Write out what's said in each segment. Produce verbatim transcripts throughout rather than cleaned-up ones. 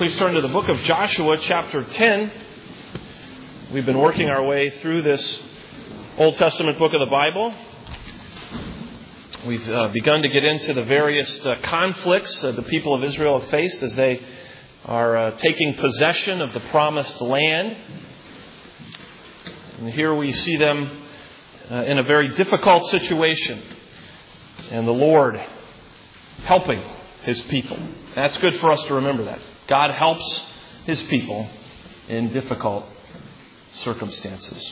please turn to the book of Joshua, chapter ten. We've been working our way through this Old Testament book of the Bible. We've uh, begun to get into the various uh, conflicts uh, the people of Israel have faced as they are uh, taking possession of the promised land. And here we see them uh, in a very difficult situation, and the Lord helping His people. That's good for us to remember that. God helps His people in difficult circumstances.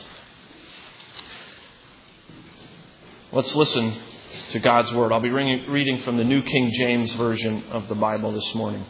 Let's listen to God's Word. I'll be reading from the New King James Version of the Bible this morning.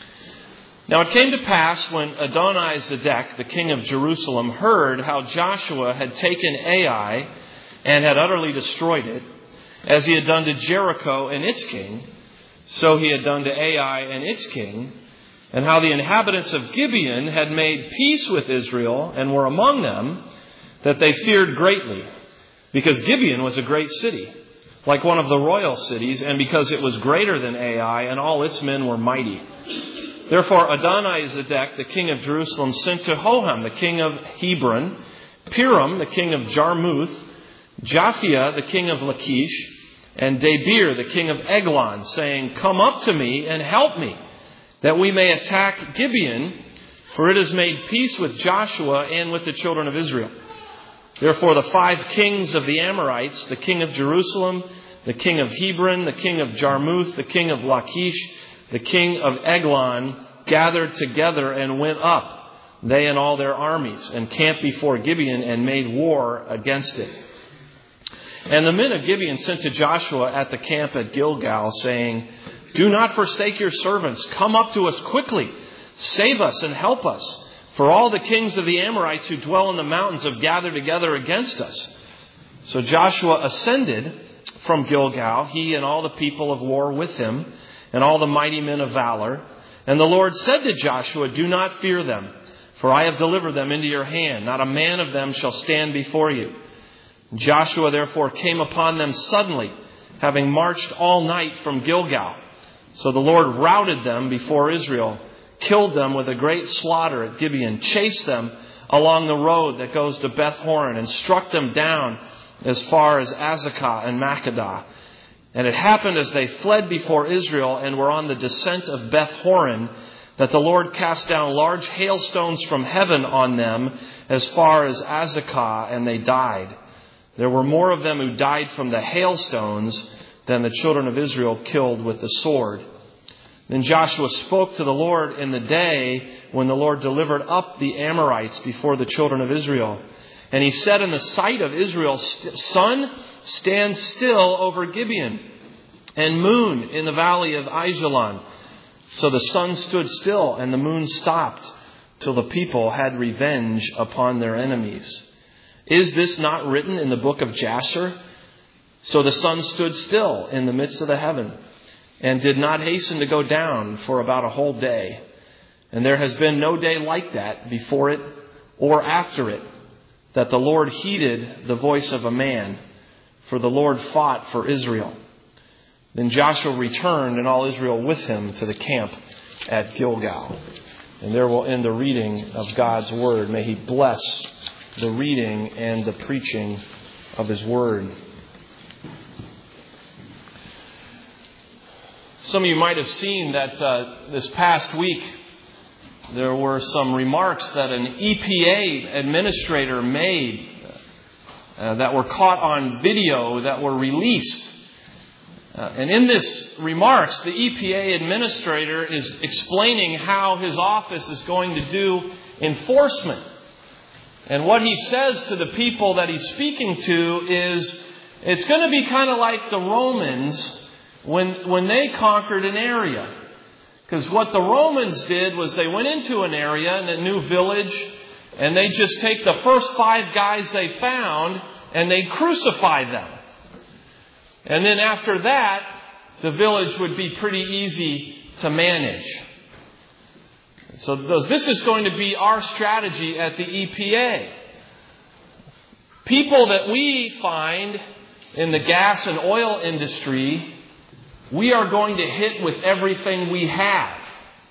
Now it came to pass when Adoni-Zedek, the king of Jerusalem, heard how Joshua had taken Ai and had utterly destroyed it, as he had done to Jericho and its king, so he had done to Ai and its king, and how the inhabitants of Gibeon had made peace with Israel and were among them, that they feared greatly, because Gibeon was a great city, like one of the royal cities, and because it was greater than Ai, and all its men were mighty. Therefore Adoni-Zedek, the king of Jerusalem, sent to Hoham, the king of Hebron, Piram, the king of Jarmuth, Japhia, the king of Lachish, and Debir, the king of Eglon, saying, Come up to me and help me, that we may attack Gibeon, for it has made peace with Joshua and with the children of Israel. Therefore the five kings of the Amorites, the king of Jerusalem, the king of Hebron, the king of Jarmuth, the king of Lachish, the king of Eglon, gathered together and went up, they and all their armies, and camped before Gibeon and made war against it. And the men of Gibeon sent to Joshua at the camp at Gilgal, saying, Do not forsake your servants. Come up to us quickly. Save us and help us. For all the kings of the Amorites who dwell in the mountains have gathered together against us. So Joshua ascended from Gilgal, he and all the people of war with him, and all the mighty men of valor. And the Lord said to Joshua, Do not fear them, for I have delivered them into your hand. Not a man of them shall stand before you. Joshua therefore came upon them suddenly, having marched all night from Gilgal. So the Lord routed them before Israel, killed them with a great slaughter at Gibeon, chased them along the road that goes to Beth Horon, and struck them down as far as Azekah and Makkedah. And it happened as they fled before Israel and were on the descent of Beth Horon, that the Lord cast down large hailstones from heaven on them as far as Azekah, and they died. There were more of them who died from the hailstones than the children of Israel killed with the sword. Then Joshua spoke to the Lord in the day when the Lord delivered up the Amorites before the children of Israel. And he said in the sight of Israel, Sun, stand still over Gibeon, and moon in the valley of Aijalon. So the sun stood still, and the moon stopped, till the people had revenge upon their enemies. Is this not written in the book of Jasher? So the sun stood still in the midst of the heaven, and did not hasten to go down for about a whole day. And there has been no day like that before it or after it, that the Lord heeded the voice of a man, for the Lord fought for Israel. Then Joshua returned, and all Israel with him, to the camp at Gilgal. And there will end the reading of God's Word. May He bless the reading and the preaching of His Word. Some of you might have seen that uh, this past week there were some remarks that an E P A administrator made uh, that were caught on video that were released. Uh, and in this remarks, the E P A administrator is explaining how his office is going to do enforcement. And what he says to the people that he's speaking to is, it's going to be kind of like the Romans when, when they conquered an area. Because what the Romans did was they went into an area, in a new village, and they just take the first five guys they found and they crucify them. And then after that, the village would be pretty easy to manage. So this is going to be our strategy at the E P A. People that we find in the gas and oil industry, we are going to hit with everything we have.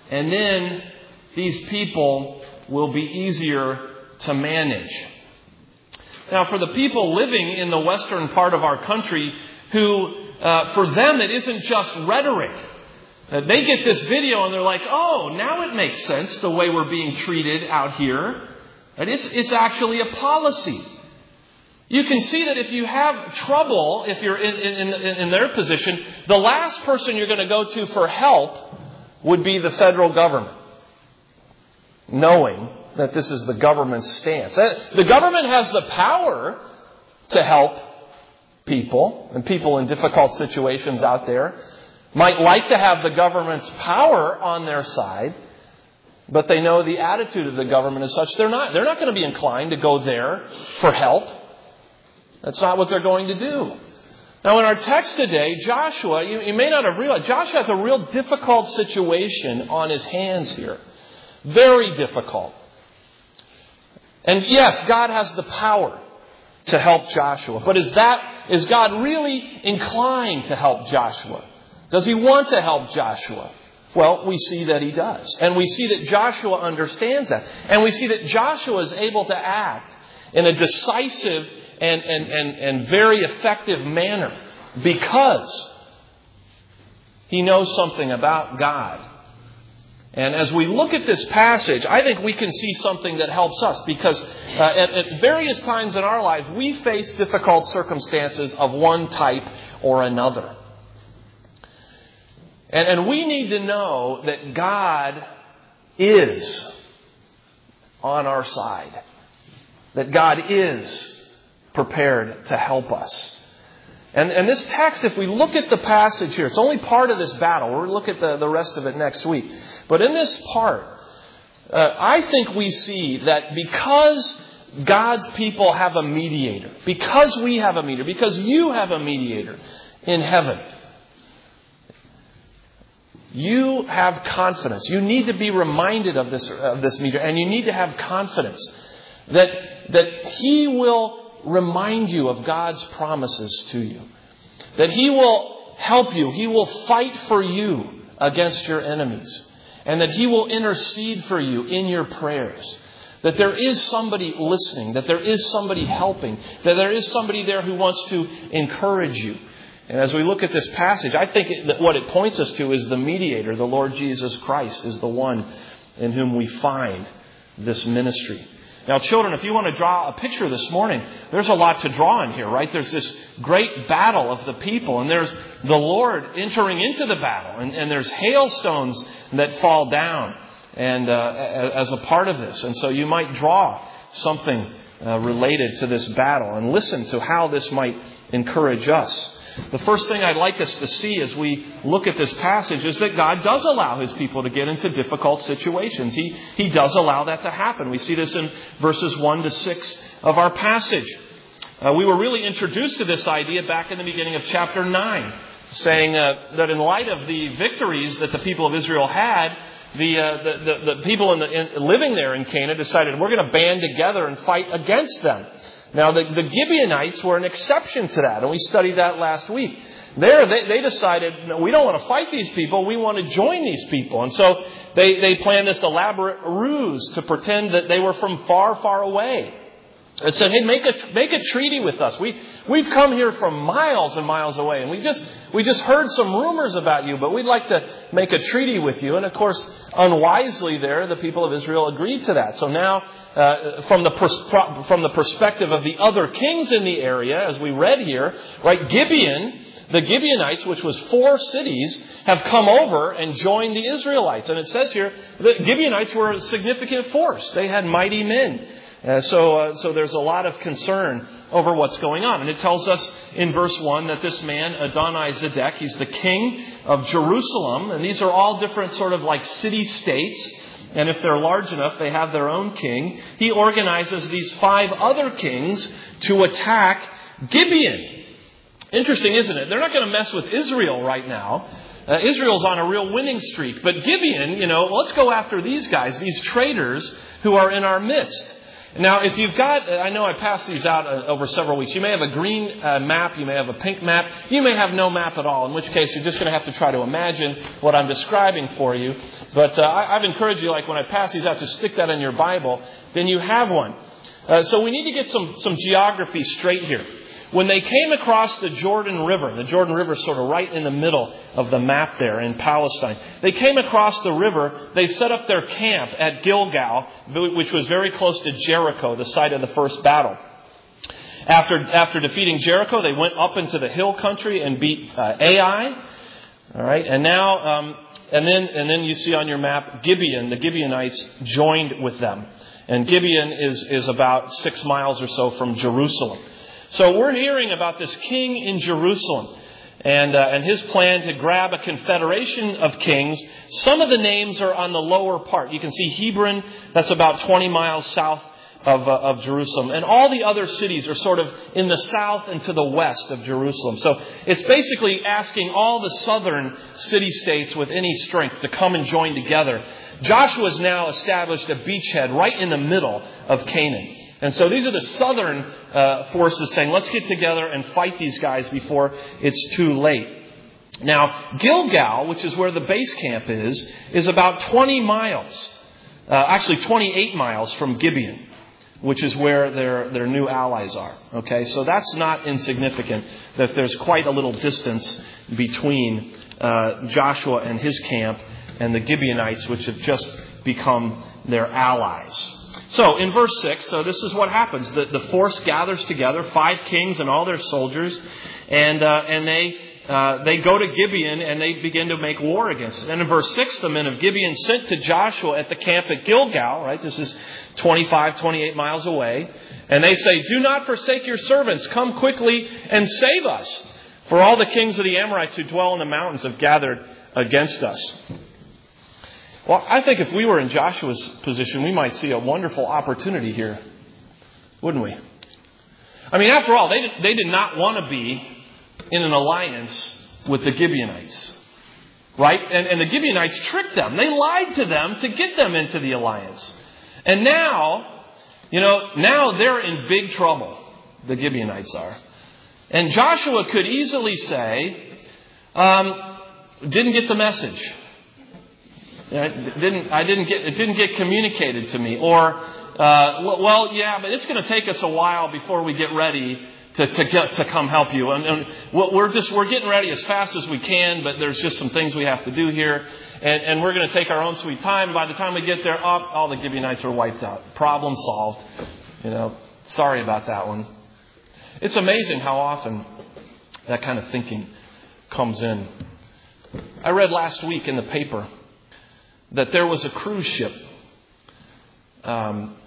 and then these people will be easier to manage. Now, for the people living in the western part of our country who, uh, for them, it isn't just rhetoric. Uh, they get this video and they're like, oh, now it makes sense the way we're being treated out here. And it's, it's actually a policy. You can see that if you have trouble, if you're in, in, in, in their position, the last person you're going to go to for help would be the federal government, knowing that this is the government's stance. The government has the power to help people, and people in difficult situations out there might like to have the government's power on their side, but they know the attitude of the government is such they're not they're not going to be inclined to go there for help. That's not what they're going to do. Now, in our text today, Joshua, you, you may not have realized, Joshua has a real difficult situation on his hands here. Very difficult. And yes, God has the power to help Joshua. But is that, is God really inclined to help Joshua? Does he want to help Joshua? Well, we see that he does. And we see that Joshua understands that. And we see that Joshua is able to act in a decisive and, and, and, and very effective manner because he knows something about God. And as we look at this passage, I think we can see something that helps us because uh, at, at various times in our lives, we face difficult circumstances of one type or another. And, and we need to know that God is on our side. That God is prepared to help us. And, and this text, if we look at the passage here, it's only part of this battle. We'll look at the, the rest of it next week. But in this part, uh, I think we see that because God's people have a mediator, because we have a mediator, because you have a mediator in heaven, you have confidence. You need to be reminded of this, of this mediator, and you need to have confidence that, that He will remind you of God's promises to you. That He will help you. He will fight for you against your enemies. And that He will intercede for you in your prayers. That there is somebody listening. That there is somebody helping. That there is somebody there who wants to encourage you. And as we look at this passage, I think it, that what it points us to is the mediator. The Lord Jesus Christ is the one in whom we find this ministry. Now, children, if you want to draw a picture this morning, there's a lot to draw in here, right? There's this great battle of the people, and there's the Lord entering into the battle, and, and there's hailstones that fall down and uh, as a part of this. And so you might draw something uh, related to this battle and listen to how this might encourage us. The first thing I'd like us to see as we look at this passage is that God does allow His people to get into difficult situations. He, he does allow that to happen. We see this in verses one to six of our passage. Uh, we were really introduced to this idea back in the beginning of chapter nine, saying uh, that in light of the victories that the people of Israel had, the, uh, the, the, the people in the, in, living there in Canaan decided we're going to band together and fight against them. Now, the, the Gibeonites were an exception to that, and we studied that last week. There, they, they decided, no, we don't want to fight these people, we want to join these people. And so they, they planned this elaborate ruse to pretend that they were from far, far away. And said, hey, make a make a treaty with us. We we've come here from miles and miles away, and we just we just heard some rumors about you, but we'd like to make a treaty with you. And of course, unwisely, there the people of Israel agreed to that. So now, uh, from the pers- from the perspective of the other kings in the area, as we read here, right, Gibeon, the Gibeonites, which was four cities, have come over and joined the Israelites. And it says here that Gibeonites were a significant force. They had mighty men. Uh, so, uh, so there's a lot of concern over what's going on. And it tells us in verse one that this man, Adoni-Zedek, he's the king of Jerusalem. And these are all different sort of like city-states. And if they're large enough, they have their own king. He organizes these five other kings to attack Gibeon. Interesting, isn't it? They're not going to mess with Israel right now. Uh, Israel's on a real winning streak. But Gibeon, you know, let's go after these guys, these traitors who are in our midst. Now, if you've got, I know I passed these out uh, over several weeks. You may have a green uh, map. You may have a pink map. You may have no map at all, in which case you're just going to have to try to imagine what I'm describing for you. But uh, I, I've encouraged you, like when I pass these out, to stick that in your Bible. Then you have one. Uh, so we need to get some, some geography straight here. When they came across the Jordan River, the Jordan River is sort of right in the middle of the map there in Palestine. They came across the river. They set up their camp at Gilgal, which was very close to Jericho, the site of the first battle. After, after defeating Jericho, they went up into the hill country and beat uh, Ai. All right, and now, um, and then, and then you see on your map Gibeon. The Gibeonites joined with them, and Gibeon is is about six miles or so from Jerusalem. So we're hearing about this king in Jerusalem and uh, and his plan to grab a confederation of kings. Some of the names are on the lower part. You can see Hebron, that's about twenty miles south of, uh, of Jerusalem. And all the other cities are sort of in the south and to the west of Jerusalem. So it's basically asking all the southern city-states with any strength to come and join together. Joshua's now established a beachhead right in the middle of Canaan. And so these are the southern uh, forces saying, let's get together and fight these guys before it's too late. Now, Gilgal, which is where the base camp is, is about twenty miles, uh, actually twenty-eight miles from Gibeon, which is where their, their new allies are. Okay, so that's not insignificant that there's quite a little distance between uh, Joshua and his camp and the Gibeonites, which have just become their allies. So in verse six, so this is what happens. The, the force gathers together, five kings and all their soldiers, and uh, and they uh, they go to Gibeon and they begin to make war against it. And in verse six, the men of Gibeon sent to Joshua at the camp at Gilgal, right? This is twenty-five, twenty-eight miles away. And they say, do not forsake your servants. Come quickly and save us. For all the kings of the Amorites who dwell in the mountains have gathered against us. Well, I think if we were in Joshua's position, we might see a wonderful opportunity here, wouldn't we? I mean, after all, they did, they did not want to be in an alliance with the Gibeonites, right? And, and the Gibeonites tricked them. They lied to them to get them into the alliance. And now, you know, now they're in big trouble, the Gibeonites are. And Joshua could easily say, um, didn't get the message. I didn't, I didn't get, it didn't get communicated to me. Or, uh, well, yeah, but it's going to take us a while before we get ready to, to get, to come help you. And, and we're just, we're getting ready as fast as we can, but there's just some things we have to do here. And, and we're going to take our own sweet time. By the time we get there, oh, all the Gibeonites are wiped out. Problem solved. You know, sorry about that one. It's amazing how often that kind of thinking comes in. I read last week in the paper that there was a cruise ship, um,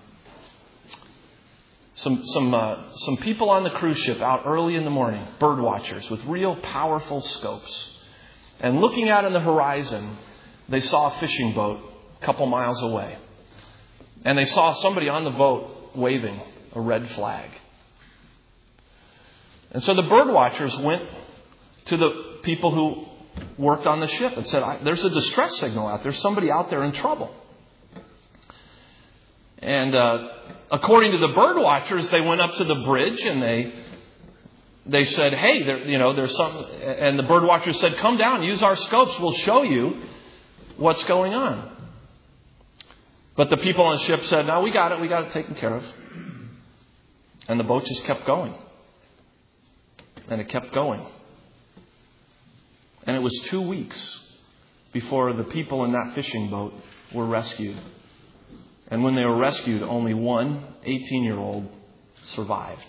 some some uh, some people on the cruise ship out early in the morning, bird watchers with real powerful scopes, and looking out on the horizon, they saw a fishing boat a couple miles away, and they saw somebody on the boat waving a red flag. And so the bird watchers went to the people who worked on the ship and said, there's a distress signal out there. Somebody out there in trouble. And uh, according to the bird watchers, they went up to the bridge and they they said, hey, there, you know, there's something. And the bird watchers said, come down, use our scopes. We'll show you what's going on. But the people on the ship said, no, we got it. We got it taken care of. And the boat just kept going. And it kept going. And it was two weeks before the people in that fishing boat were rescued. And when they were rescued, only one eighteen-year-old survived.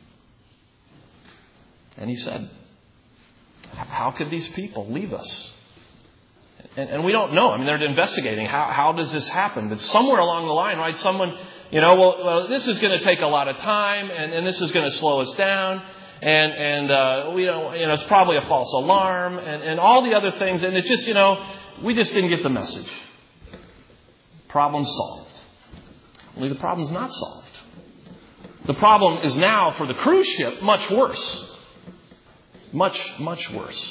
And he said, how could these people leave us? And, and we don't know. I mean, they're investigating. How, how does this happen? But somewhere along the line, right, someone, you know, well, well this is going to take a lot of time and, and this is going to slow us down. And, and, uh, we don't, you know, it's probably a false alarm and, and all the other things. And it just, you know, we just didn't get the message. Problem solved. Only the problem's not solved. The problem is now for the cruise ship much worse. Much, much worse.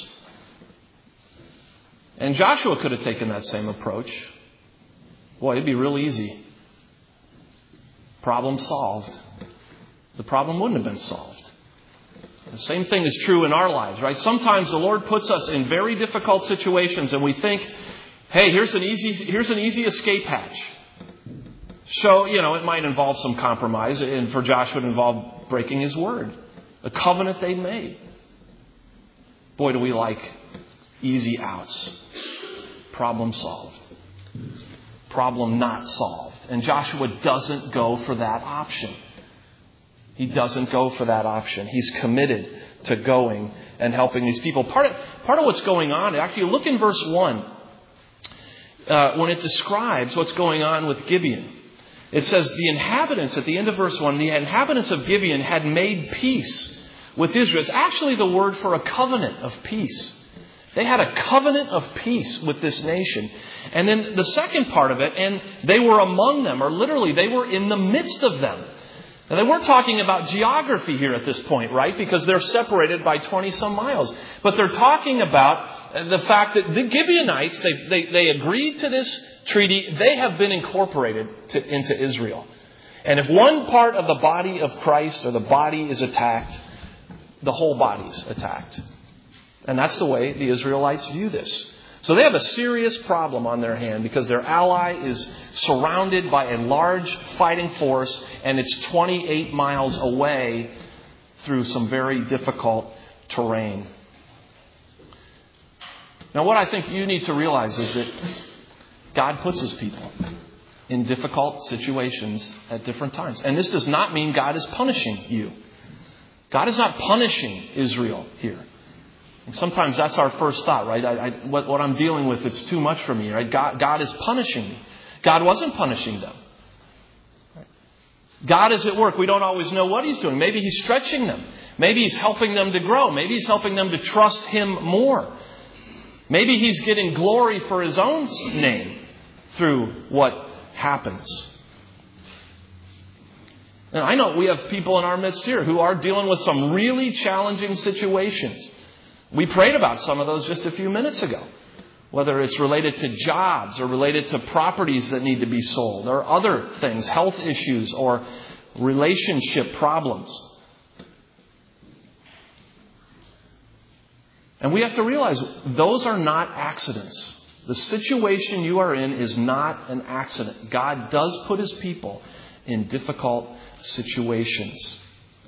And Joshua could have taken that same approach. Boy, it'd be real easy Problem solved. The problem wouldn't have been solved. The same thing is true in our lives, right? Sometimes the Lord puts us in very difficult situations and we think, hey, here's an easy, here's an easy escape hatch. So, you know, it might involve some compromise, and for Joshua it involved breaking his word, the covenant they'd made. Boy, do we like easy outs. Problem solved. Problem not solved. And Joshua doesn't go for that option. He doesn't go for that option. He's committed to going and helping these people. Part of, part of what's going on, actually, look in verse one. Uh, when it describes what's going on with Gibeon. It says the inhabitants, at the end of verse one, the inhabitants of Gibeon had made peace with Israel. It's actually the word for a covenant of peace. They had a covenant of peace with this nation. And then the second part of it, and they were among them, or literally they were in the midst of them. Now, they weren't talking about geography here at this point, right? Because they're separated by twenty some miles. But they're talking about the fact that the Gibeonites, they, they, they agreed to this treaty. They have been incorporated to, into Israel. And if one part of the body of Christ or the body is attacked, the whole body is attacked. And that's the way the Israelites view this. So they have a serious problem on their hand because their ally is surrounded by a large fighting force and it's twenty-eight miles away through some very difficult terrain. Now, what I think you need to realize is that God puts His people in difficult situations at different times. And this does not mean God is punishing you. God is not punishing Israel here. And sometimes that's our first thought, right? I, I, what, what I'm dealing with, it's too much for me, right? God, God is punishing me. God wasn't punishing them. God is at work. We don't always know what He's doing. Maybe He's stretching them. Maybe He's helping them to grow. Maybe He's helping them to trust Him more. Maybe He's getting glory for His own name through what happens. And I know we have people in our midst here who are dealing with some really challenging situations. We prayed about some of those just a few minutes ago. Whether it's related to jobs or related to properties that need to be sold or other things, health issues or relationship problems. And we have to realize those are not accidents. The situation you are in is not an accident. God does put His people in difficult situations.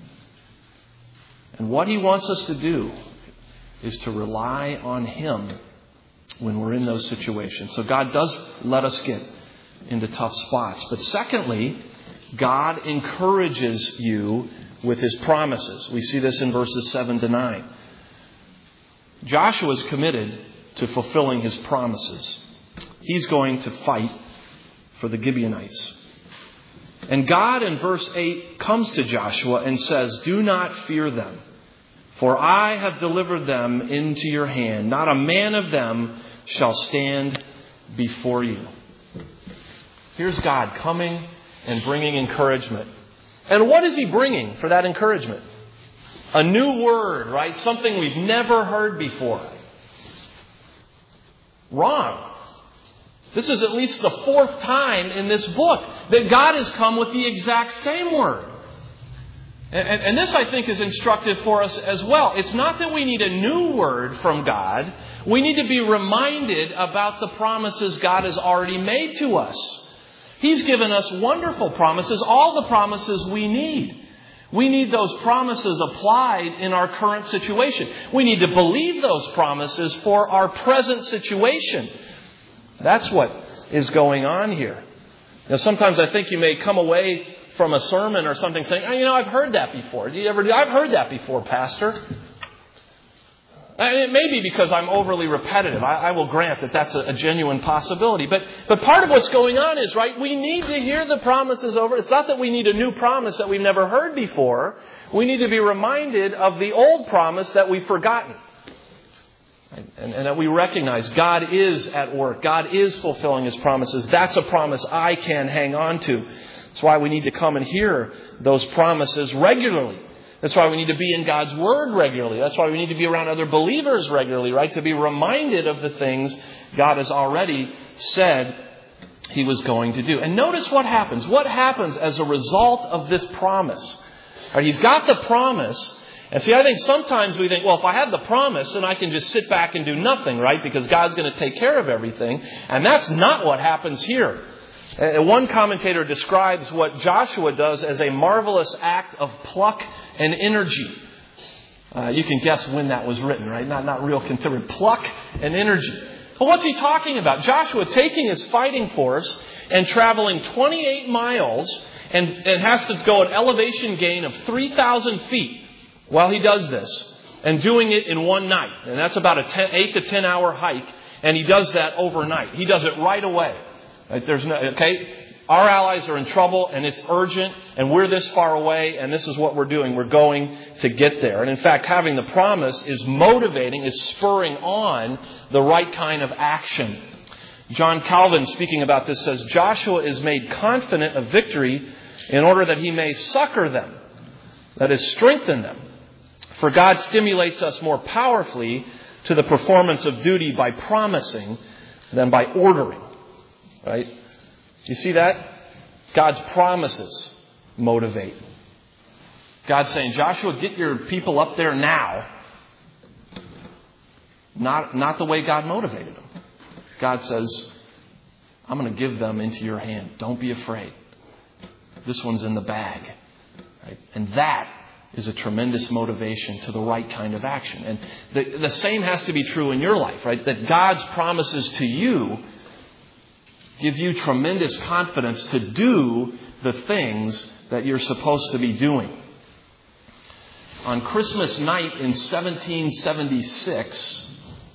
And what He wants us to do is to rely on Him when we're in those situations. So God does let us get into tough spots. But secondly, God encourages you with His promises. We see this in verses seven to nine. Joshua is committed to fulfilling his promises. He's going to fight for the Gibeonites. And God in verse eight comes to Joshua and says, "Do not fear them, for I have delivered them into your hand. Not a man of them shall stand before you." Here's God coming and bringing encouragement. And what is He bringing for that encouragement? A new word, right? Something we've never heard before. Wrong. This is at least the fourth time in this book that God has come with the exact same word. And, and, and this, I think, is instructive for us as well. It's not that we need a new word from God. We need to be reminded about the promises God has already made to us. He's given us wonderful promises, all the promises we need. We need those promises applied in our current situation. We need to believe those promises for our present situation. That's what is going on here. Now, sometimes I think you may come away from a sermon or something saying, oh, you know, I've heard that before. Do you ever? I've heard that before, Pastor. And it may be because I'm overly repetitive. I, I will grant that that's a, a genuine possibility. But but part of what's going on is, right, we need to hear the promises over. It's not that we need a new promise that we've never heard before. We need to be reminded of the old promise that we've forgotten. And, and that we recognize God is at work. God is fulfilling His promises. That's a promise I can hang on to. That's why we need to come and hear those promises regularly. That's why we need to be in God's Word regularly. That's why we need to be around other believers regularly, right? To be reminded of the things God has already said he was going to do. And notice what happens. What happens as a result of this promise? All right, he's got the promise. And see, I think sometimes we think, well, if I have the promise, then I can just sit back and do nothing, right? Because God's going to take care of everything. And that's not what happens here. One commentator describes what Joshua does as a marvelous act of pluck and energy. Uh, you can guess when that was written, right? Not, not real contemporary. Pluck and energy. But what's he talking about? Joshua taking his fighting force and traveling twenty-eight miles and, and has to go an elevation gain of three thousand feet while he does this. And doing it in one night. And that's about a ten, eight to ten hour hike. And he does that overnight. He does it right away. Right? There's no, okay? Our allies are in trouble and it's urgent and we're this far away and this is what we're doing. We're going to get there. And in fact, having the promise is motivating, is spurring on the right kind of action. John Calvin, speaking about this, says, Joshua is made confident of victory in order that he may succor them, that is, strengthen them. For God stimulates us more powerfully to the performance of duty by promising than by ordering. Right? You see that? God's promises motivate. God's saying, Joshua, get your people up there now. Not, not the way God motivated them. God says, I'm going to give them into your hand. Don't be afraid. This one's in the bag. Right? And that is a tremendous motivation to the right kind of action. And the, the same has to be true in your life, right? That God's promises to you give you tremendous confidence to do the things that you're supposed to be doing. On Christmas night in seventeen seventy-six,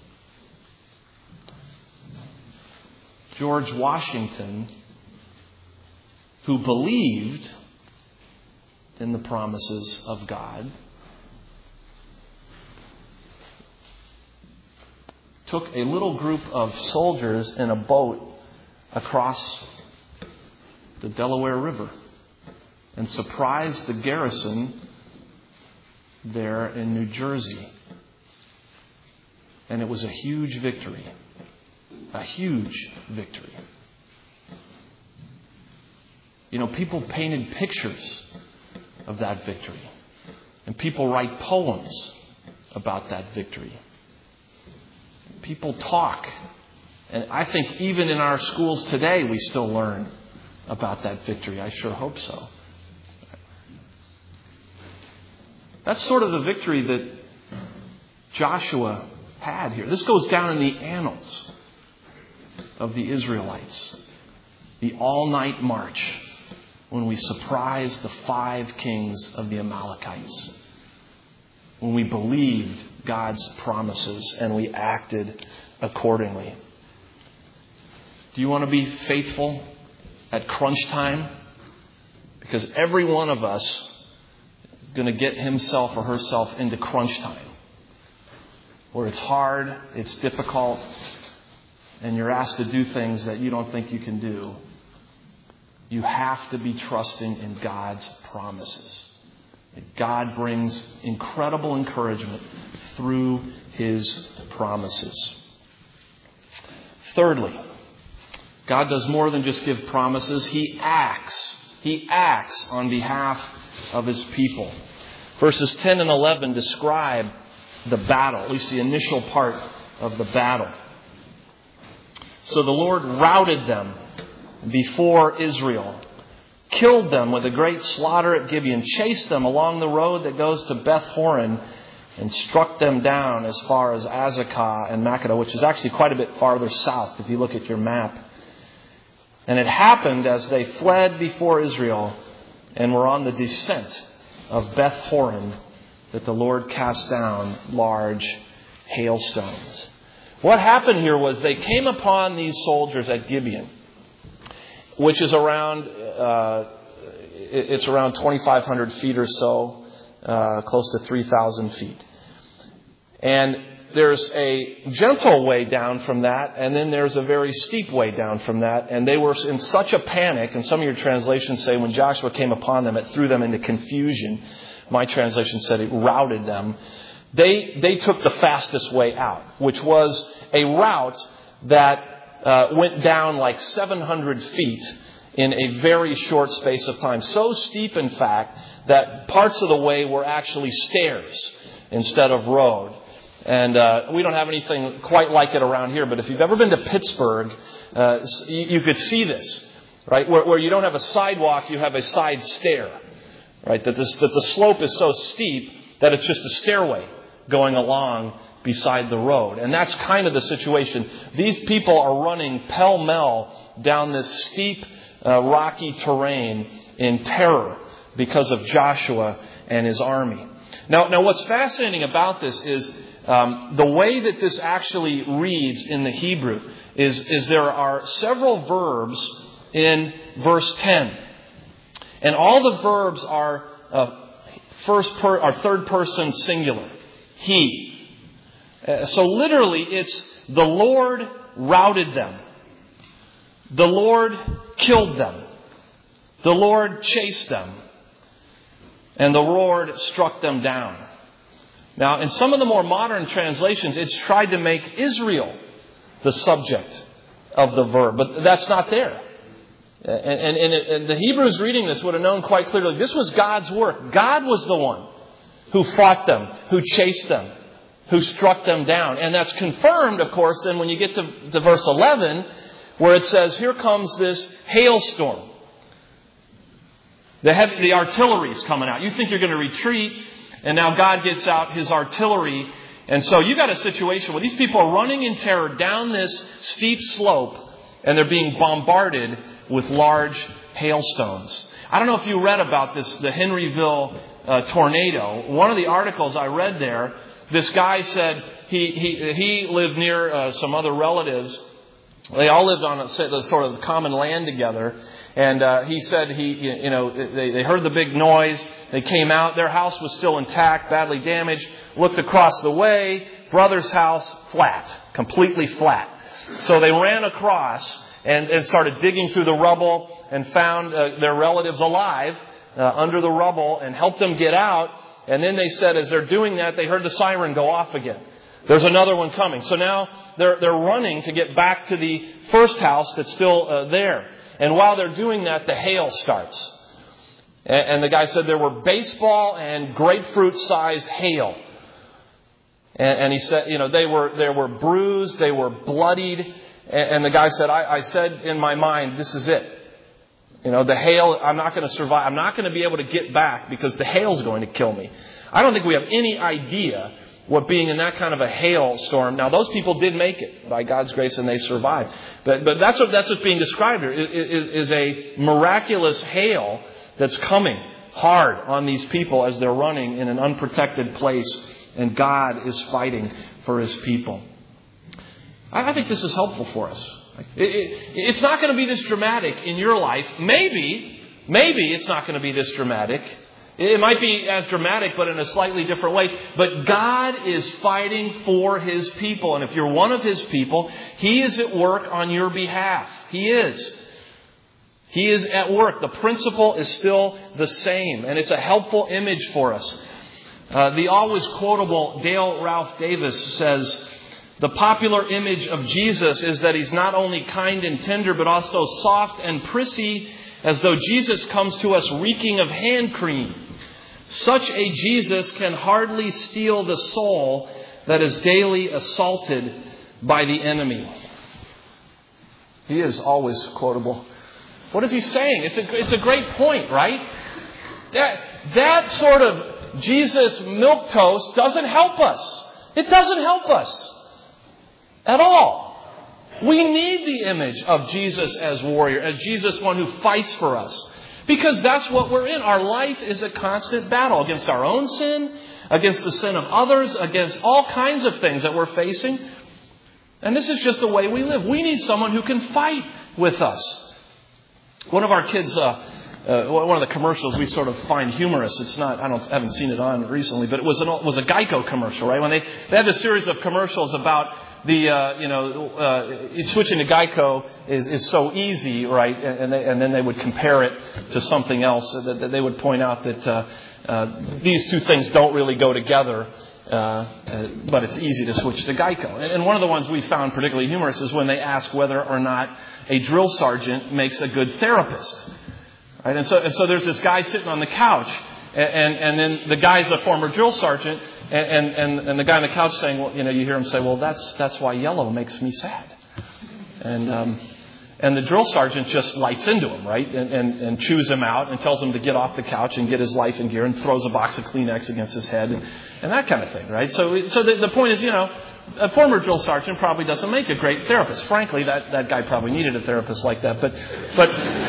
George Washington, who believed in the promises of God, took a little group of soldiers in a boat across the Delaware River and surprised the garrison there in New Jersey. And it was a huge victory. A huge victory. You know, people painted pictures of that victory. And people write poems about that victory. People talk. And I think even in our schools today, we still learn about that victory. I sure hope so. That's sort of the victory that Joshua had here. This goes down in the annals of the Israelites. The all-night march when we surprised the five kings of the Amalekites. When we believed God's promises and we acted accordingly. Do you want to be faithful at crunch time? Because every one of us is going to get himself or herself into crunch time. Where it's hard, it's difficult, and you're asked to do things that you don't think you can do. You have to be trusting in God's promises. God brings incredible encouragement through His promises. Thirdly, God does more than just give promises. He acts. He acts on behalf of His people. Verses ten and eleven describe the battle, at least the initial part of the battle. So the Lord routed them before Israel, killed them with a great slaughter at Gibeon, chased them along the road that goes to Beth Horon, and struck them down as far as Azekah and Makkedah, which is actually quite a bit farther south if you look at your map. And it happened as they fled before Israel and were on the descent of Beth Horon that the Lord cast down large hailstones. What happened here was they came upon these soldiers at Gibeon, which is around, uh, it's around twenty-five hundred feet or so, uh, close to three thousand feet. And there's a gentle way down from that, and then there's a very steep way down from that. And they were in such a panic, and some of your translations say when Joshua came upon them, it threw them into confusion. My translation said it routed them. They, they took the fastest way out, which was a route that uh, went down like seven hundred feet in a very short space of time. So steep, in fact, that parts of the way were actually stairs instead of road. And uh, we don't have anything quite like it around here. But if you've ever been to Pittsburgh, uh, you, you could see this, right? Where, where you don't have a sidewalk, you have a side stair, right? That, this, that the slope is so steep that it's just a stairway going along beside the road. And that's kind of the situation. These people are running pell-mell down this steep, uh, rocky terrain in terror because of Joshua and his army. Now, now what's fascinating about this is um, the way that this actually reads in the Hebrew is, is there are several verbs in verse ten. And all the verbs are uh, first per, or third person singular. He. Uh, so literally it's the Lord routed them. The Lord killed them. The Lord chased them. And the Lord struck them down. Now, in some of the more modern translations, it's tried to make Israel the subject of the verb. But that's not there. And, and, and, it, and the Hebrews reading this would have known quite clearly this was God's work. God was the one who fought them, who chased them, who struck them down. And that's confirmed, of course, then when you get to, to verse eleven, where it says, here comes this hailstorm. The, heavy, the artillery's coming out. You think you're going to retreat, and now God gets out His artillery. And so you got a situation where these people are running in terror down this steep slope, and they're being bombarded with large hailstones. I don't know if you read about this, the Henryville uh, tornado. One of the articles I read there, this guy said he he, he lived near uh, some other relatives. They all lived on a sort of common land together. And uh, he said he, you know, they, they heard the big noise. They came out. Their house was still intact, badly damaged. Looked across the way. Brother's house, flat, completely flat. So they ran across and, and started digging through the rubble and found uh, their relatives alive uh, under the rubble and helped them get out. And then they said as they're doing that, they heard the siren go off again. There's another one coming. So now they're they're running to get back to the first house that's still uh, there. And while they're doing that, the hail starts. And, and the guy said there were baseball and grapefruit-sized hail. And, and he said, you know, they were they were bruised, they were bloodied. And, and the guy said, I, I said in my mind, this is it. You know, the hail, I'm not going to survive. I'm not going to be able to get back because the hail's going to kill me. I don't think we have any idea what being in that kind of a hailstorm. Now, those people did make it by God's grace, and they survived. But but that's what that's what's being described here is, is a miraculous hail that's coming hard on these people as they're running in an unprotected place, and God is fighting for His people. I, I think this is helpful for us. It, it, it's not going to be this dramatic in your life. Maybe, maybe it's not going to be this dramatic. It might be as dramatic, but in a slightly different way. But God is fighting for His people. And if you're one of His people, He is at work on your behalf. He is. He is at work. The principle is still the same. And it's a helpful image for us. Uh, the always quotable Dale Ralph Davis says, the popular image of Jesus is that He's not only kind and tender, but also soft and prissy, as though Jesus comes to us reeking of hand cream. Such a Jesus can hardly steal the soul that is daily assaulted by the enemy. He is always quotable. What is he saying? It's a, it's a great point, right? That, that sort of Jesus milquetoast doesn't help us. It doesn't help us at all. We need the image of Jesus as warrior, as Jesus one who fights for us. Because that's what we're in. Our life is a constant battle against our own sin, against the sin of others, against all kinds of things that we're facing. And this is just the way we live. We need someone who can fight with us. One of our kids, uh, uh, one of the commercials we sort of find humorous. It's not, I don't, I haven't seen it on recently, but it was an, it was a Geico commercial, right? When they, they had a series of commercials about the, uh, you know, uh, switching to Geico is, is so easy, right? And, and, they, and then they would compare it to something else. That, that they would point out that uh, uh, these two things don't really go together. Uh, uh, but it's easy to switch to Geico. And, and one of the ones we found particularly humorous is when they ask whether or not a drill sergeant makes a good therapist. Right? And so, and so there's this guy sitting on the couch, and, and, and then the guy's a former drill sergeant, and, and, and the guy on the couch saying, well, you know, you hear him say, well, that's that's why yellow makes me sad. And um, and the drill sergeant just lights into him, right, and, and, and chews him out and tells him to get off the couch and get his life in gear and throws a box of Kleenex against his head and, and that kind of thing, right? So so the, the point is, you know, a former drill sergeant probably doesn't make a great therapist. Frankly, that, that guy probably needed a therapist like that. But but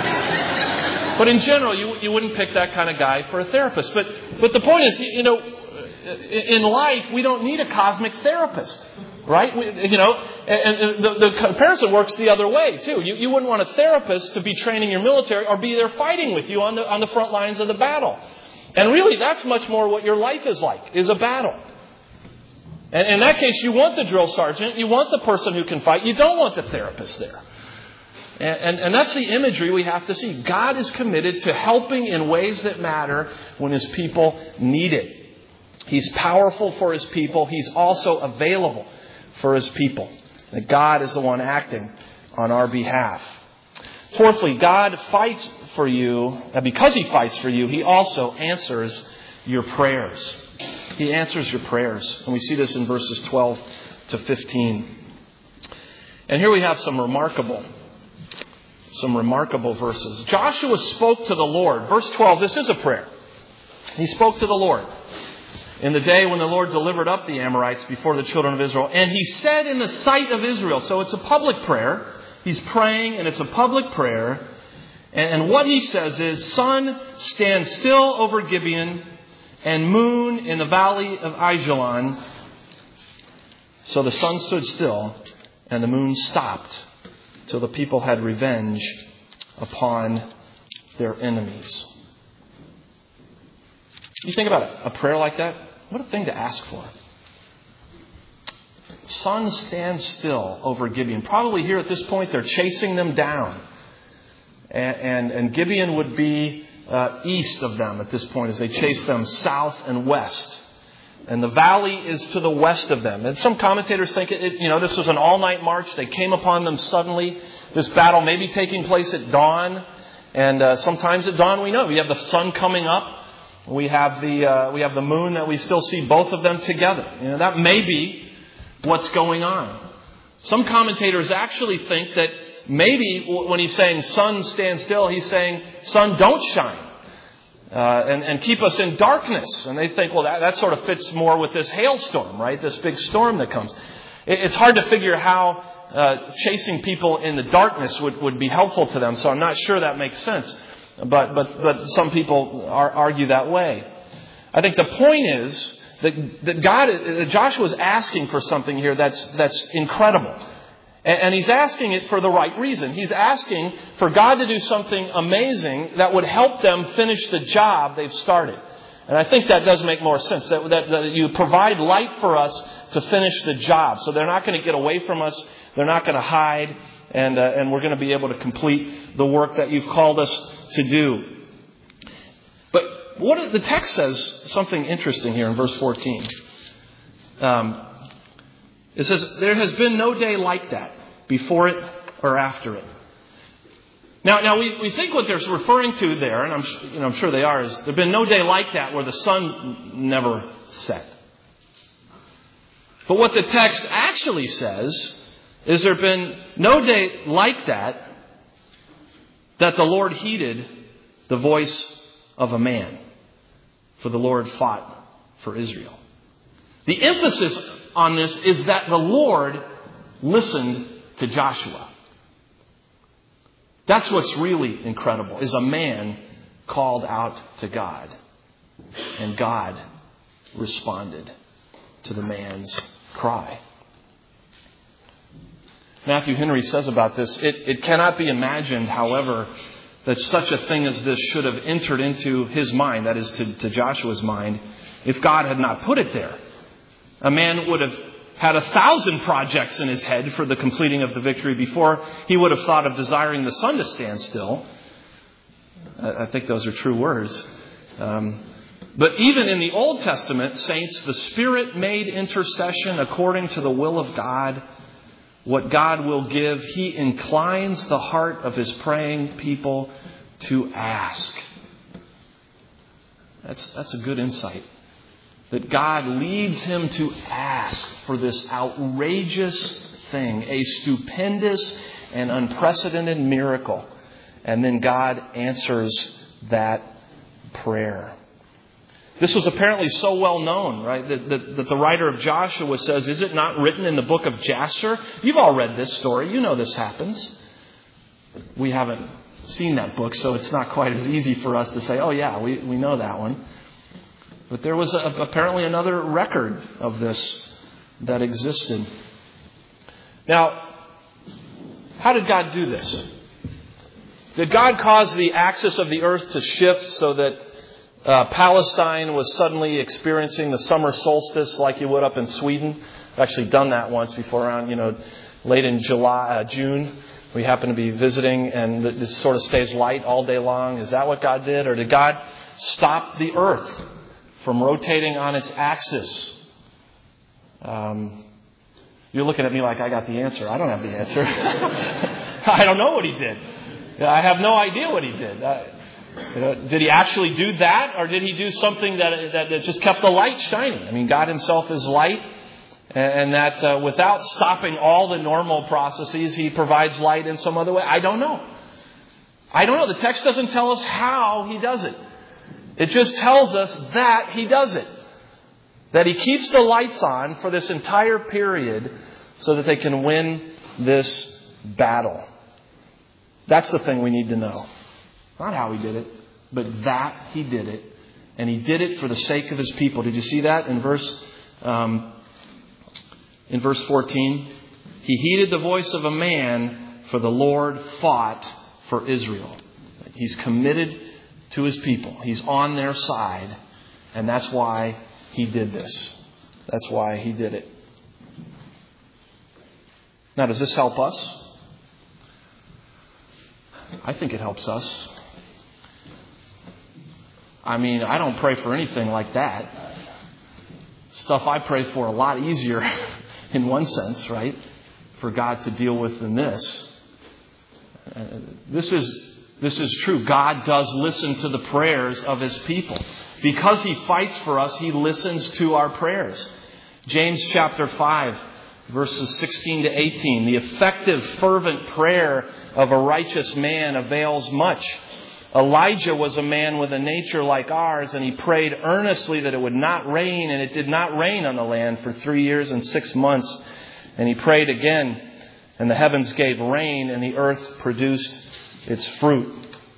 but in general, you you wouldn't pick that kind of guy for a therapist. But but the point is, you know, in life, we don't need a cosmic therapist. Right? We, you know, and, and the, the comparison works the other way, too. You, you wouldn't want a therapist to be training your military or be there fighting with you on the, on the front lines of the battle. And really, that's much more what your life is like, is a battle. And in that case, you want the drill sergeant. You want the person who can fight. You don't want the therapist there. And, and, and that's the imagery we have to see. God is committed to helping in ways that matter when His people need it. He's powerful for His people. He's also available for His people. That God is the one acting on our behalf. Fourthly, God fights for you, and because He fights for you, He also answers your prayers. He answers your prayers. And we see this in verses twelve to fifteen. And here we have some remarkable, some remarkable verses. Joshua spoke to the Lord. Verse twelve, this is a prayer. He spoke to the Lord in the day when the Lord delivered up the Amorites before the children of Israel. And He said in the sight of Israel. So it's a public prayer. He's praying and it's a public prayer. And, and what he says is, sun, stand still over Gibeon, and moon in the valley of Ajalon. So the sun stood still and the moon stopped till the people had revenge upon their enemies. You think about it, a prayer like that, what a thing to ask for. Sun stands still over Gibeon. Probably here at this point they're chasing them down. And, and, and Gibeon would be uh, east of them at this point as they chase them south and west. And the valley is to the west of them. And some commentators think, it, you know, this was an all-night march. They came upon them suddenly. This battle may be taking place at dawn. And uh, sometimes at dawn we know. We have the sun coming up. We have the uh, we have the moon that we still see both of them together. You know, that may be what's going on. Some commentators actually think that maybe when he's saying sun stand still, he's saying sun don't shine. Uh, and, and keep us in darkness. And they think, well, that, that sort of fits more with this hailstorm, right? This big storm that comes. It, it's hard to figure how uh, chasing people in the darkness would, would be helpful to them. So I'm not sure that makes sense. But but but some people are, argue that way. I think the point is that, that God, that Joshua is asking for something here that's that's incredible. And he's asking it for the right reason. He's asking for God to do something amazing that would help them finish the job they've started. And I think that does make more sense. That, that, that you provide light for us to finish the job. So they're not going to get away from us. They're not going to hide. And, uh, and we're going to be able to complete the work that you've called us to do. But what the text says something interesting here in verse fourteen. Um, It says, there has been no day like that, before it or after it. Now, now we, we think what they're referring to there, and I'm, you know, I'm sure they are, is there has been no day like that where the sun never set. But what the text actually says is there have been no day like that that the Lord heeded the voice of a man. For the Lord fought for Israel. The emphasis on this is that the Lord listened to Joshua. That's what's really incredible, is a man called out to God. And God responded to the man's cry. Matthew Henry says about this, it, it cannot be imagined, however, that such a thing as this should have entered into his mind, that is to, to Joshua's mind, if God had not put it there. A man would have had a thousand projects in his head for the completing of the victory before he would have thought of desiring the sun to stand still. I think those are true words. Um, But even in the Old Testament, saints, the Spirit made intercession according to the will of God. What God will give, He inclines the heart of His praying people to ask. That's, that's a good insight. That God leads him to ask for this outrageous thing, a stupendous and unprecedented miracle. And then God answers that prayer. This was apparently so well known, right, that, that, that the writer of Joshua says, is it not written in the book of Jasher? You've all read this story. You know this happens. We haven't seen that book, so it's not quite as easy for us to say, oh yeah, we, we know that one. But there was a, apparently another record of this that existed. Now, how did God do this? Did God cause the axis of the earth to shift so that uh, Palestine was suddenly experiencing the summer solstice like you would up in Sweden? I've actually done that once before, around, you know, late in July, uh, June. We happen to be visiting and it sort of stays light all day long. Is that what God did? Or did God stop the earth from rotating on its axis? Um, you're looking at me like I got the answer. I don't have the answer. I don't know what He did. I have no idea what He did. Uh, you know, did He actually do that? Or did He do something that, that, that just kept the light shining? I mean, God Himself is light. And that uh, without stopping all the normal processes, He provides light in some other way. I don't know. I don't know. The text doesn't tell us how He does it. It just tells us that He does it. That He keeps the lights on for this entire period so that they can win this battle. That's the thing we need to know. Not how He did it, but that He did it. And He did it for the sake of His people. Did you see that in verse... Um, In verse fourteen, He heeded the voice of a man, for the Lord fought for Israel. He's committed to His people. He's on their side. And that's why He did this. That's why He did it. Now, does this help us? I think it helps us. I mean, I don't pray for anything like that. Stuff I pray for a lot easier in one sense, right? For God to deal with than this. Uh, this is this is true. God does listen to the prayers of His people. Because He fights for us, He listens to our prayers. James chapter five, verses sixteen to eighteen. The effective, fervent prayer of a righteous man avails much. Elijah was a man with a nature like ours, and he prayed earnestly that it would not rain, and it did not rain on the land for three years and six months. And he prayed again, and the heavens gave rain, and the earth produced its fruit.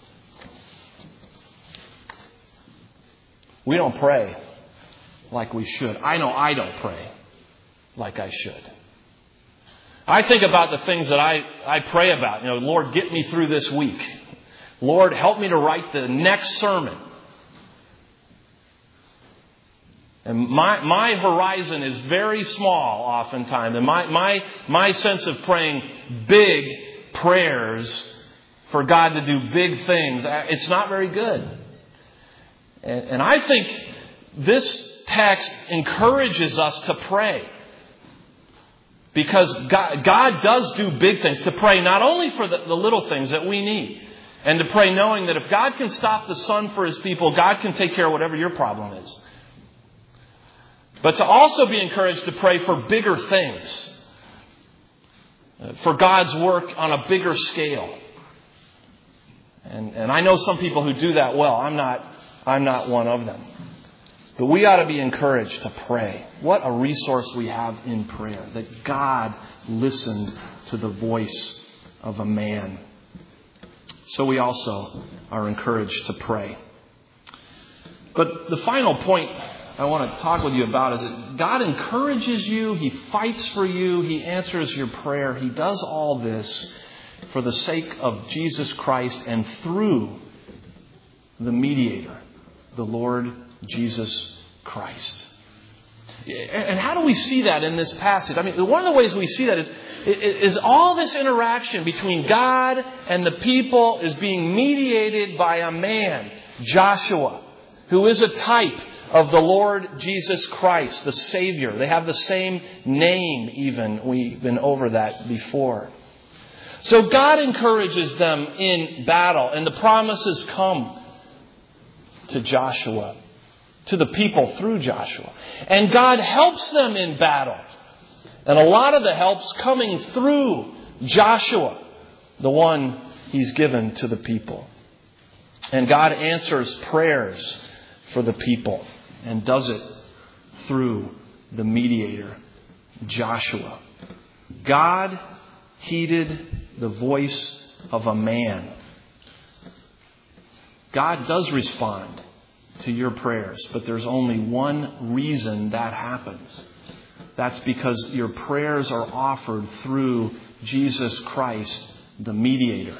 We don't pray like we should. I know I don't pray like I should. I think about the things that I, I pray about. You know, Lord, get me through this week. Lord, help me to write the next sermon. And my my horizon is very small oftentimes. And my, my, my sense of praying big prayers for God to do big things, it's not very good. And, and I think this text encourages us to pray. Because God, God does do big things. To pray not only for the, the little things that we need. And to pray knowing that if God can stop the sun for His people, God can take care of whatever your problem is. But to also be encouraged to pray for bigger things. For God's work on a bigger scale. And, and I know some people who do that well. I'm not, I'm not one of them. But we ought to be encouraged to pray. What a resource we have in prayer. That God listened to the voice of a man. So we also are encouraged to pray. But the final point I want to talk with you about is that God encourages you. He fights for you. He answers your prayer. He does all this for the sake of Jesus Christ and through the mediator, the Lord Jesus Christ. And how do we see that in this passage? I mean, one of the ways we see that is, is all this interaction between God and the people is being mediated by a man, Joshua. who is a type of the Lord Jesus Christ, the Savior. They have the same name even. We've been over that before. So God encourages them in battle, and the promises come to Joshua, to the people through Joshua. And God helps them in battle. And a lot of the help's coming through Joshua, the one He's given to the people. And God answers prayers for the people and does it through the mediator, Joshua. God heeded the voice of a man. God does respond to your prayers, but there's only one reason that happens. That's because your prayers are offered through Jesus Christ, the mediator.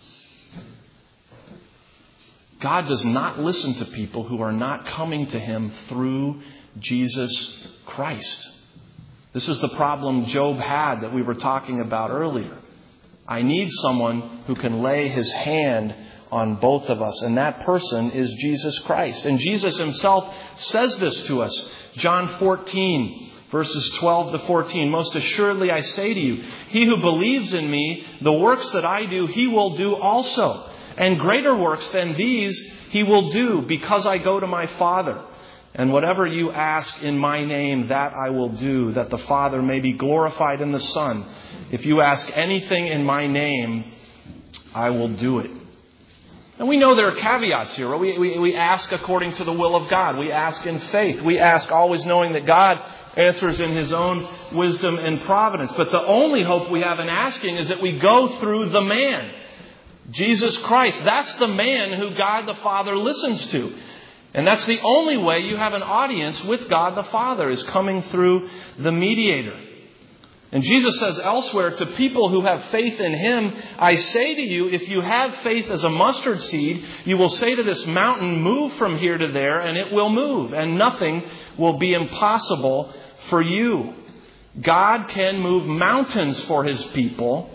God does not listen to people who are not coming to Him through Jesus Christ. This is the problem Job had that we were talking about earlier. I need someone who can lay his hand on both of us, and that person is Jesus Christ. And Jesus Himself says this to us. John fourteen, verses twelve to fourteen. Most assuredly I say to you, he who believes in me, the works that I do, he will do also. And greater works than these he will do, because I go to my Father. And whatever you ask in my name, that I will do, that the Father may be glorified in the Son. If you ask anything in my name, I will do it. And we know there are caveats here. We, we, we ask according to the will of God. We ask in faith. We ask always knowing that God answers in His own wisdom and providence. But the only hope we have in asking is that we go through the man, Jesus Christ. That's the man who God the Father listens to. And that's the only way you have an audience with God the Father, is coming through the mediator. And Jesus says elsewhere, to people who have faith in Him, I say to you, if you have faith as a mustard seed, you will say to this mountain, move from here to there, and it will move, and nothing will be impossible for you. God can move mountains for His people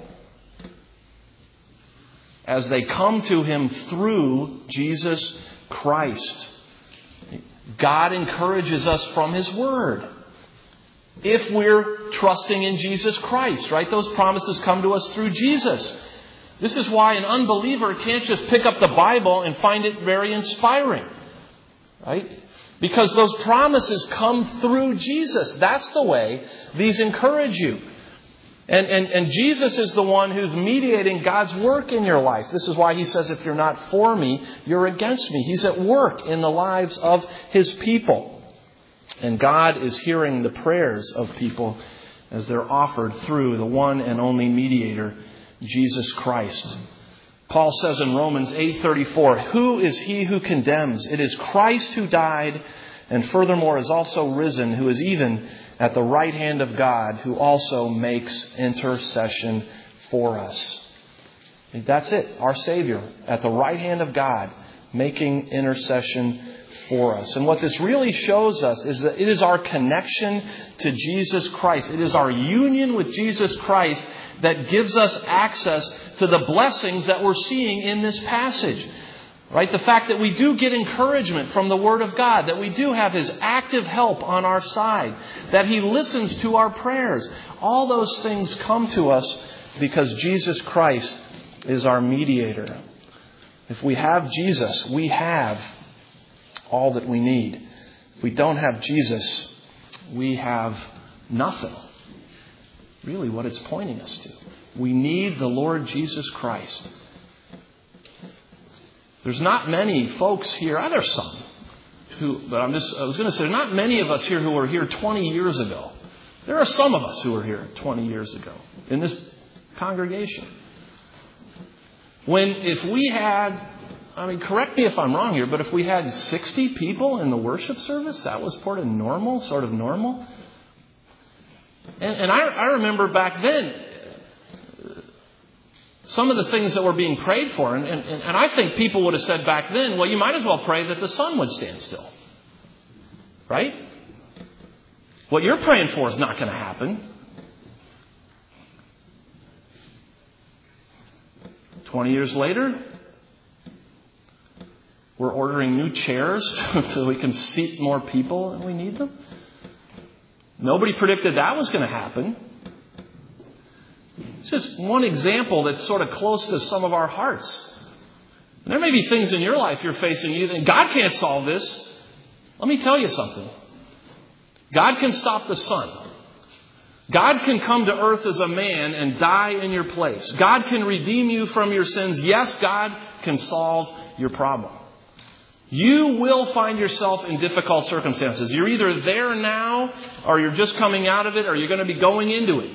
as they come to Him through Jesus Christ. God encourages us from His Word. If we're trusting in Jesus Christ, right? Those promises come to us through Jesus. This is why an unbeliever can't just pick up the Bible and find it very inspiring, right? Because those promises come through Jesus. That's the way these encourage you. And, and, and Jesus is the one who's mediating God's work in your life. This is why He says, if you're not for me, you're against me. He's at work in the lives of His people. And God is hearing the prayers of people as they're offered through the one and only mediator, Jesus Christ. Paul says in Romans eight thirty-four, who is he who condemns? It is Christ who died, and furthermore is also risen, who is even at the right hand of God, who also makes intercession for us. That's it. Our Savior at the right hand of God, making intercession for us. And what this really shows us is that it is our connection to Jesus Christ. It is our union with Jesus Christ that gives us access to the blessings that we're seeing in this passage. Right? The fact that we do get encouragement from the Word of God, that we do have His active help on our side, that He listens to our prayers. All those things come to us because Jesus Christ is our mediator. If we have Jesus, we have all that we need. If we don't have Jesus, we have nothing. Really what it's pointing us to. We need the Lord Jesus Christ. There's not many folks here, oh, there's some, who, but I'm just, I was going to say, there's not many of us here who were here twenty years ago. There are some of us who were here twenty years ago in this congregation. When, if we had, I mean, correct me if I'm wrong here, but if we had sixty people in the worship service, that was sort of normal, sort of normal. And, and I, I remember back then, some of the things that were being prayed for, and, and, and I think people would have said back then, well, you might as well pray that the sun would stand still. Right? What you're praying for is not going to happen. Twenty years later, We're ordering new chairs so we can seat more people and we need them. Nobody predicted that was going to happen. It's just one example that's sort of close to some of our hearts. And there may be things in your life you're facing. You think, God can't solve this. Let me tell you something. God can stop the sun. God can come to earth as a man and die in your place. God can redeem you from your sins. Yes, God can solve your problem. You will find yourself in difficult circumstances. You're either there now, or you're just coming out of it, or you're going to be going into it.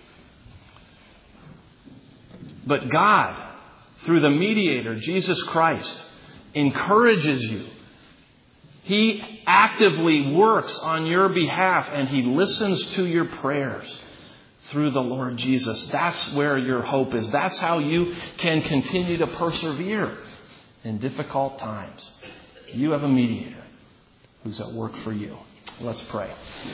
But God, through the mediator, Jesus Christ, encourages you. He actively works on your behalf, and He listens to your prayers through the Lord Jesus. That's where your hope is. That's how you can continue to persevere in difficult times. You have a mediator who's at work for you. Let's pray.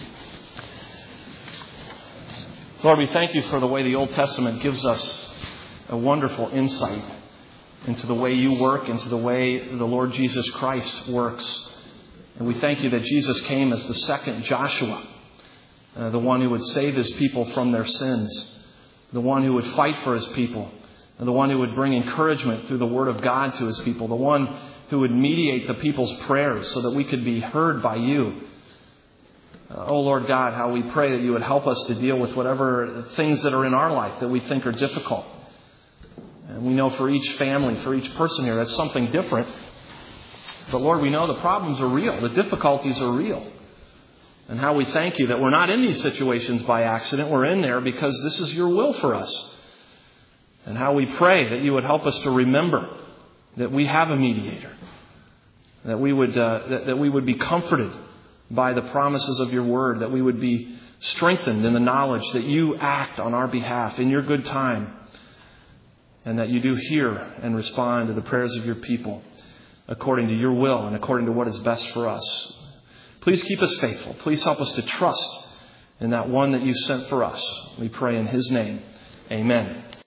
Lord, we thank you for the way the Old Testament gives us a wonderful insight into the way you work, into the way the Lord Jesus Christ works. And we thank you that Jesus came as the second Joshua, uh, the one who would save his people from their sins, the one who would fight for his people, and the one who would bring encouragement through the Word of God to his people, the one who would mediate the people's prayers so that we could be heard by you. Uh, oh, Lord God, how we pray that you would help us to deal with whatever things that are in our life that we think are difficult. And we know for each family, for each person here, that's something different. But Lord, we know the problems are real. The difficulties are real. And how we thank you that we're not in these situations by accident. We're in there because this is your will for us. And how we pray that you would help us to remember that we have a mediator. That we would, uh, that, that we would be comforted by the promises of your word. That we would be strengthened in the knowledge that you act on our behalf in your good time. And that you do hear and respond to the prayers of your people according to your will and according to what is best for us. Please keep us faithful. Please help us to trust in that one that you sent for us. We pray in his name. Amen.